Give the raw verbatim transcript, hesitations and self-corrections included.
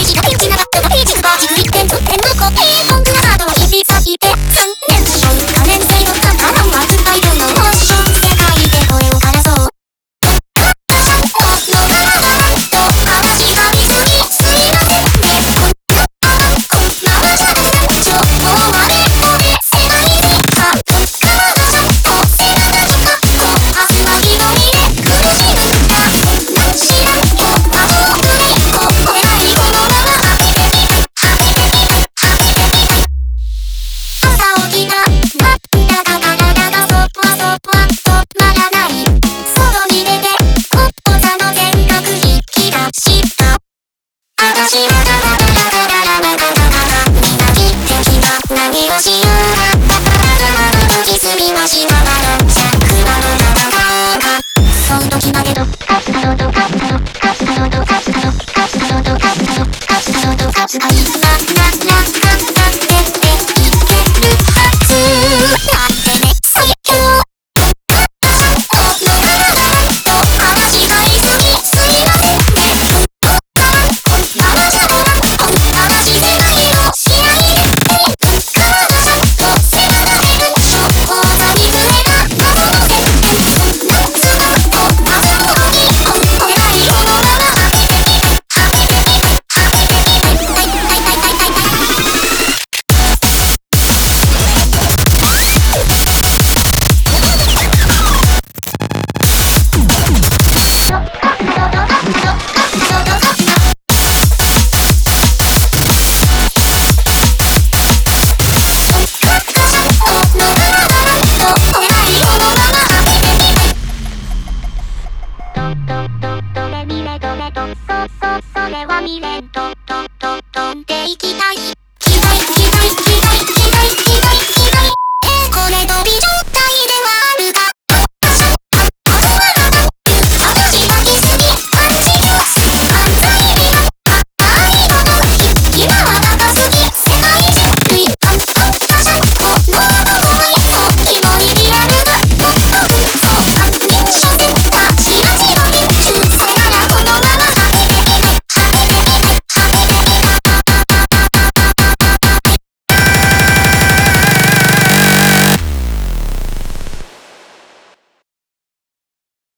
ちがピンチなバットがピーチズバージグ一点ず点のコピーコンクなカードを引き裂いて三連勝可燃性のカンパランはずっといるのモーション世界で声を枯らそうシャットのカードライト私が見ずにすいませんねあらこんな場所で情報はネットで世界にかぶったままシャット世話が近くと明日は一人で苦しむんだそんなん知らんよ魔法ブレイクを超えないこのままはちペジはちペジはちペジ朝起きた真っだが体がそわそわとまらない外に出てこと座の全力引き出した私はダラダラダラダラダラみなき敵は何をしようがまだまだ無事すみましまだのシャックはの戦おうかそん時までどカツだろどカツだろカツだろどカツだろカツだろどカツだろカツだろどカツがいつまななかったってっていけるはずなんてね最強シャットのカードライト話がいすぎすいませんねこんな場所でこんな話世界をしないでカードシャット世話が出る情報が見ずれが喉のせんべいそんなスカッとまさをにこんなないこのままはちペジはちペジはちペジはいはいはいはいはいドレミレドレドソソそれはミレント